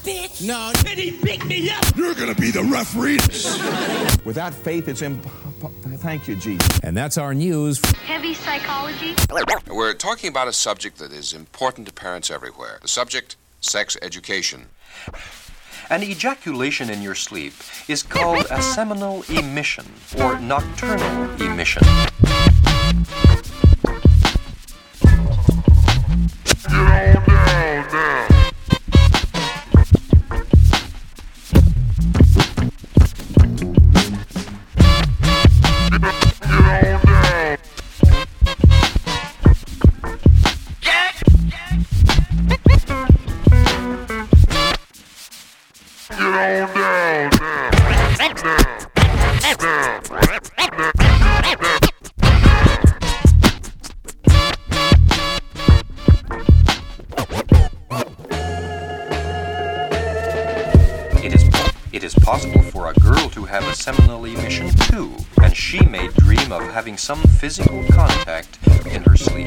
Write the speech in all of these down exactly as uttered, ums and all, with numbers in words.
bitch. No. And he picked me up. You're gonna be the referee. Without faith, it's imp... Thank you, Jesus. And that's our news. Heavy psychology. We're talking about a subject that is important to parents everywhere. The subject, sex education. An ejaculation in your sleep is called a seminal emission or nocturnal emission. It is possible for a girl to have a seminal emission too, and she may dream of having some physical contact in her sleep.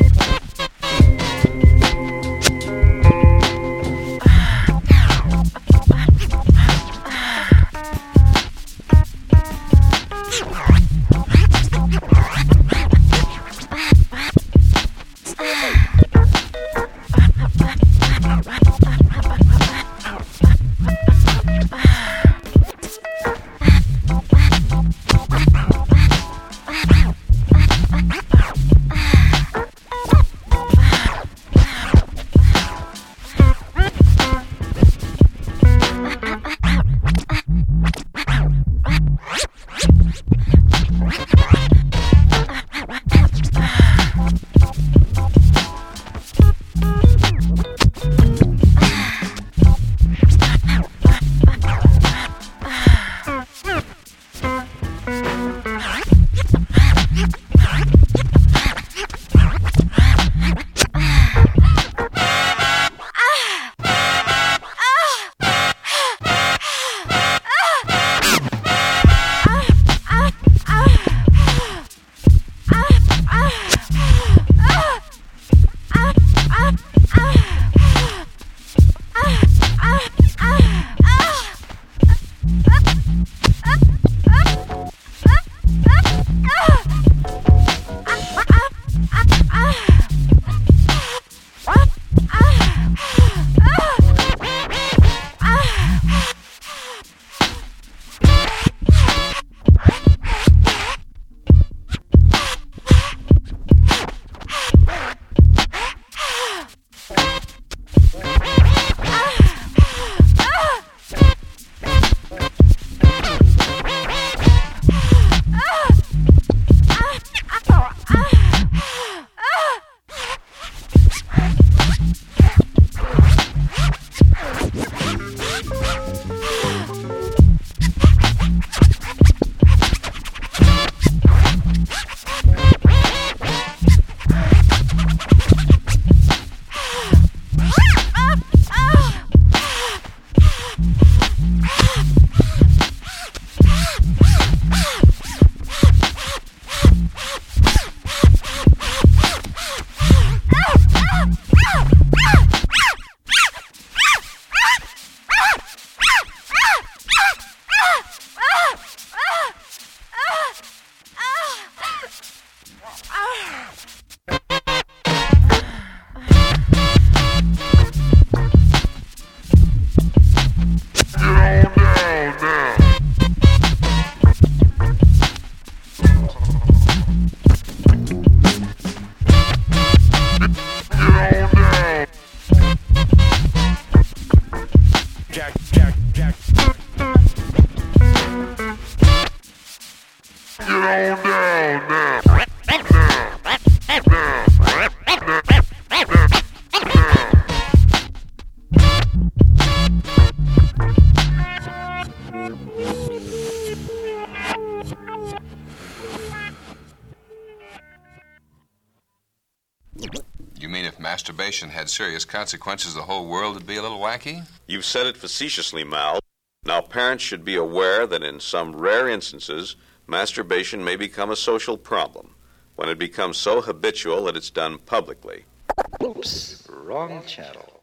You mean if masturbation had serious consequences, the whole world would be a little wacky? You've said it facetiously, Mal. Now, parents should be aware that in some rare instances, masturbation may become a social problem when it becomes so habitual that it's done publicly. Oops, wrong channel.